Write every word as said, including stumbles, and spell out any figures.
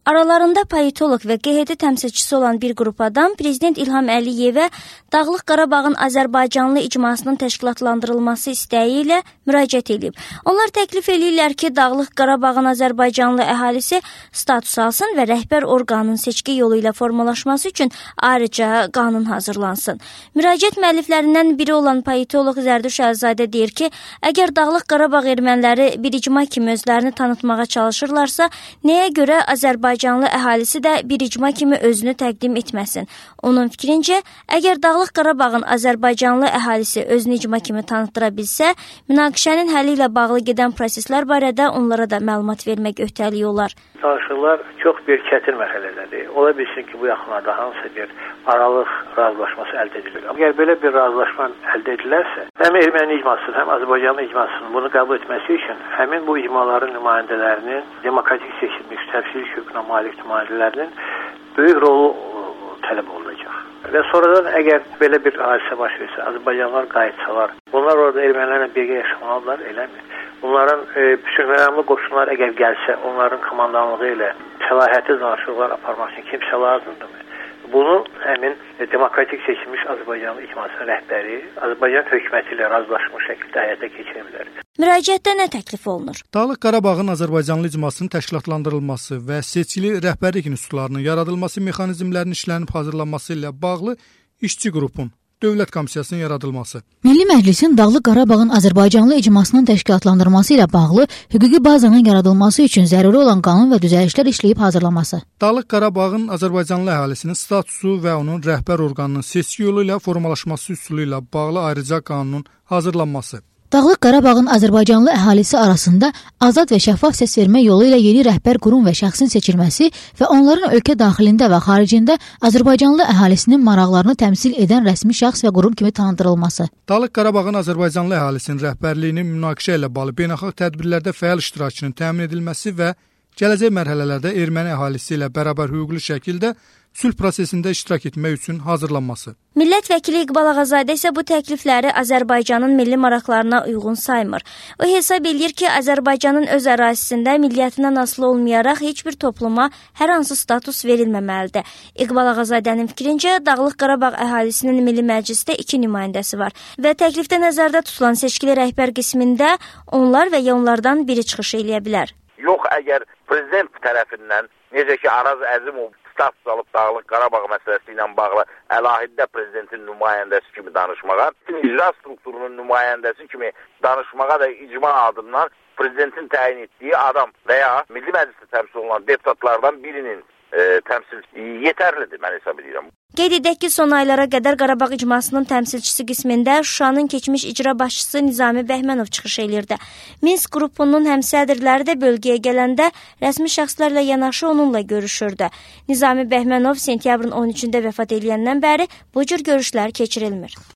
Aralarında politoloq və Q H D təmsilçisi olan bir qrup adam Prezident İlham Əliyevə Dağlıq Qarabağın Azərbaycanlı icmasının təşkilatlandırılması istəyi ilə müraciət edib. Onlar təklif edirlər ki, Dağlıq Qarabağın Azərbaycanlı əhalisi status alsın və rəhbər orqanın seçki yolu ilə formalaşması üçün ayrıca qanun hazırlansın. Müraciət müəlliflərindən biri olan politoloq Zərduş Əlizadə deyir ki, əgər Dağlıq Qarabağ erməniləri bir icma kimi özlərini tanıtmağa çalışırlarsa, nəyə görə Azərbaycan Azərbaycanlı əhalisi də bir icma kimi özünü təqdim etməsin. Onun fikrincə, əgər Dağlıq Qarabağın Azərbaycanlı əhalisi özünü icma kimi tanıtıra bilsə, münaqişənin həlli ilə bağlı gedən proseslər barədə onlara da məlumat vermək öhdəliyi olar. Danışıqlar çox bir çətin mərhələdədir. Ola bilsin ki, bu yaxınlarda hansısa bir aralıq razılaşması əldə edilir. Əgər belə bir razılaşma əldə edilərsə, həm erməni icmasının, həm Azərbaycanlı icmasının bunu qəbul etməsi üçün həmin bu icmaların nümayəndələrinin demokratik seçilmiş təfsir hüququna malik nümayəndələrinin böyük rolu tələb olunacaq. Və sonradan əgər belə bir hadisə baş versə, Azərbaycanlılar qayıtsalar, bunlar orada ermənilərlə birgə yaşamalılar, eləmi? Bunların e, bütün məramlı qoşunlar əgər gəlsə, onların komandanlığı ilə səlahiyyətli danışıqlar aparmaq üçün kimsə lazımdırmı? Bunu həmin e, demokratik seçilmiş Azərbaycanlı icmasının rəhbəri Azərbaycan hökuməti ilə razılaşmış şəkildə həyata keçirə bilər. Müraciətdə nə təklif olunur? Dağlıq Qarabağın Azərbaycanlı icmasının təşkilatlandırılması və seçili rəhbərlik institutlarının yaradılması mexanizmlərinin işlənib hazırlanması ilə bağlı işçi qrupun Dövlət Komissiyasının yaradılması. Milli Məclisin Dağlıq Qarabağın Azərbaycanlı icmasının təşkilatlandırılması ilə bağlı hüquqi bazanın yaradılması üçün zəruri olan qanun və düzəlişlər işləyib hazırlanması. Dağlıq Qarabağın Azərbaycanlı əhalisinin statusu və onun rəhbər orqanının seçki yolu ilə formalaşması üsulu ilə bağlı ayrıca qanunun hazırlanması. Dağlıq Qarabağın Azərbaycanlı əhalisi arasında azad və şəffaf səs vermə yolu ilə yeni rəhbər qurum və şəxsin seçilməsi və onların ölkə daxilində və xaricində Azərbaycanlı əhalisinin maraqlarını təmsil edən rəsmi şəxs və qurum kimi tanıdırılması. Dağlıq Qarabağın Azərbaycanlı əhalisinin rəhbərliyinin münaqişə ilə bağlı beynəlxalq tədbirlərdə fəal iştirakının təmin edilməsi və gələcək mərhələlərdə erməni əhalisi ilə bərabər hüquqlu şəkildə sülh prosesində iştirak etmək üçün hazırlanması. Millət vəkili İqbal Ağazadə isə bu təklifləri Azərbaycanın milli maraqlarına uyğun saymır. O hesab edir ki, Azərbaycanın öz ərazisində milliyyətindən asılı olmayaraq heç bir topluma hər hansı status verilməməlidir. İqbal Ağazadənin fikrincə, Dağlıq Qarabağ əhalisinin Milli Məclisdə iki nümayəndəsi var və təklifdə nəzərdə tutulan seçkili rəhbər qismində onlar və ya onlardan biri çıxış eləyə bilər. Yox, əgər prezident tərəfindən, necə ki, Araz Əzimov status alıb Dağlıq Qarabağ məsələsi ilə bağlı əlahiddə prezidentin nümayəndəsi kimi danışmağa, icra strukturunun nümayəndəsi kimi danışmağa da icma adından prezidentin təyin etdiyi adam və ya Milli Məclisdə təmsil olunan deputatlardan birinin e, təmsil yetərlidir, mən hesab edirəm. Qeyd edək ki, son aylara qədər Qarabağ icmasının təmsilçisi qismində Şuşanın keçmiş icra başçısı Nizami Bəhmənov çıxış elirdi. Minsk qrupunun həmsədrləri də bölgəyə gələndə rəsmi şəxslərlə yanaşı onunla görüşürdü. Nizami Bəhmənov sentyabrın on üçündə vəfat edəndən bəri bu cür görüşlər keçirilmir.